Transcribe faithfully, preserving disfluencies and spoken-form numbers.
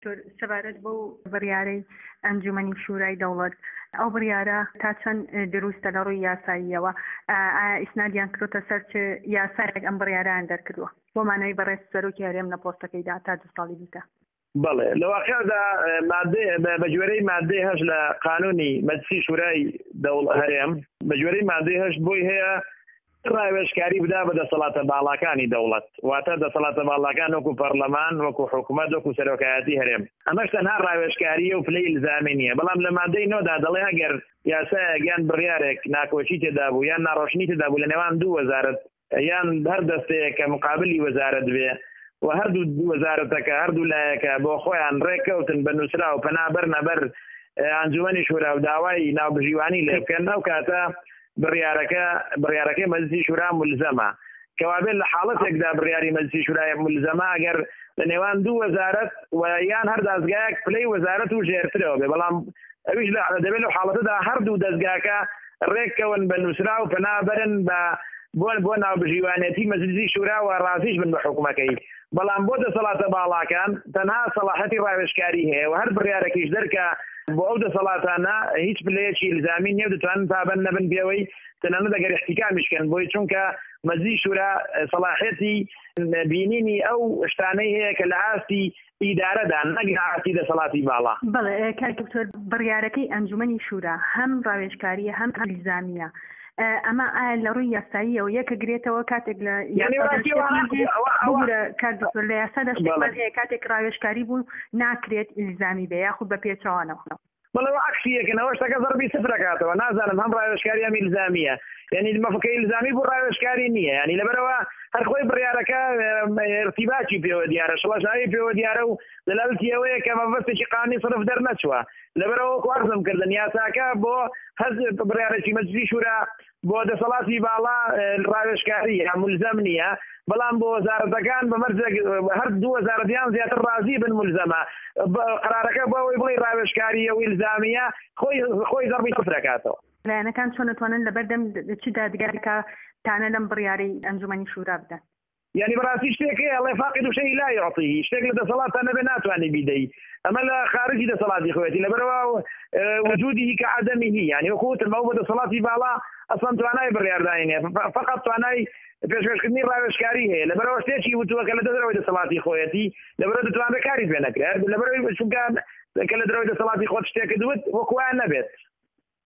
سەبارەت بۆ بڕیارەی ئەنجومەنی شورای دەوڵەت ئەو بڕیارە تا چەند دروستە لە ڕووی یاساییەوە ئیسنادیان کردوتە سەر چ یاسایەک ئەم بڕیارەیان دەرکردووە بۆ مانەوەی بەڕێز سەرۆکی هەرێم لە پۆستەکەیدا تا دو ساڵی دیکە. بەڵێ لە واقعدا بە جوێرەی مادەی هەش لە قانونی مەجلیسی شورای دەوڵەت هەرێم بە جوێرەی مادەی هەش بۆی هەیە ڕاوێژکاری بدا بە دەسەڵاتە باڵاکانی دەوڵەت واتە دەسەڵاتە باڵاکان وەکو پەرلەمان وەکو حکوومەت وەکو سەرۆکایەتی هەرێم ئەمەش تەنها ڕاوێژکاریە و پلەی ئیلزامی نییە بەڵام لە مادەی نۆدا دەڵێ ئەگەر یاسایەک یان بڕیارێک ناکۆچی تێدا بوو یان ناڕۆشنی تێدا بوو لە نێوان دوو وەزارەت یان هەر دەستەیە کە مقابلی وەزارەت بێ و هەردوو وەزارەتەکە هەردوو لایەکە بۆ خۆیان ڕێککەوتن بە نووسرا و پەنابەر نەبەر ئەنجومەنی شورا و داوای ناوبژیوانی لێ بکەن ئەو کاتە بڕیارەکە بڕیارەکەی مەجلیسی شورا ملزەمە کەوابێت لە حاڵەتێکدا بڕیاری مەجلیسی شورای ملزەمە ئەگەر لە نێوان دوو وەزارەت و یان هەر دەستگایەک پلەی وەزارەت و ژێرترەوە بێ بەڵام ئەویش دەبێت لەو حاڵەتەدا هەردوو دەستگاکە ڕێککەون بە نووسرا و پەنابەرن بە بۆن بۆ ناوبژیوانێتی مەجلیسی شورا و ڕازیش بن بە حکوومەکەی بەڵام بۆ دەسەڵاتە باڵاکان تەنها سەلاحەتی ڕاوێژکاری هەیە و هەر بڕیارێکیش دەرکە بۆ ئەو دەسەڵاتانە هیچ پلەیەکی ئیلزامی نییە و دەتوانن پابەند نەبن بێەوەی تەنانەت ئەگەر احتیکامیشکەن بۆی چونکە مەجلیسی شورا سەلاحەتی بینینی ئەو شتانەی هەیە کە لە ئاستی ئیدارەدا نەک ئاستی دەسەڵاتی باڵا. بەڵێ کاک دکتۆر بڕیارەکەی ئەنجومەنی شورا هەم ڕاوێژکاریە هەم ئیلزامیە ئەمە ئایا لە ڕووی یاساییەوە یەکە گرێتەوە کاتێک لە کار لە یاسادا شتێکمان هەیە کاتێک ڕاوێژکاری بوو ناکرێت ئیلزامی بێ یاخود بە پێچەوانەوە بەڵەوە عکسیەکەنەوە شتەکە زەربی سفرەکاتەوە نازانم هەم ڕاوێژکاری هەم ئیلزامیە یعنی مەفەکەی ئیلزامی بۆ ڕاوێژکاری نییە ینی لەبەرەوە هەر خۆی بڕیارەکە ارتیباتی پێوە دیارە شڵەشایی پێوە دیارە و دەلالەتی ئەوەیە کە مەبەستێکی قانونی صرف دەرنەچووە لەبەرەوە وەرزم کردن یاساکە بۆ هەز بڕیارێکی مەجلیسی شورا بۆ دەسەڵاتی باڵا ڕاوێژکاری یا ملزەم نییە بەڵام بۆ وەزارەتەکان بە مەرجێک هەر دوو وەزارەتیان زیاتر ڕازی بن ملزەمە قرارەکە بۆ ئەوەی بڵێ ڕاوێژکاریە و ئیلزامیە خۆی خۆی زەربی سفرەکاتەوە. لایەنەکان چۆن دەتوانن لەبەردەم چ دادگاریکە تانە لەم بڕیارەی ئەنجومەنی شورا بدەن؟ يعني براسي شتێک الله فاقد شيء لا يعطيه شتێک لە دەسەڵاتانە بێ ناتوانێ بیدەی ئەمە لە خارجی دەسەڵاتی خۆیەتی لەبەرەوە وجودی كعدمه يعني وەکوتم ئەو بە دەسەڵاتی باڵا ئەسڵەن توانای بڕیاردانی نیە فقط توانای پێشکەشکردنی ڕاوێژکاری هەیە لەبەرەوە شتێکی وتووە کە لە دەرەوەی دەسەڵاتی خۆیەتی لەبەرەوە دەتوانێت کاری پێ نەکرێت لەبەرەوەی چونکە کە لە دەرەوەی دەسەڵاتی خۆت شتێکت دوت وەکوان نەبێت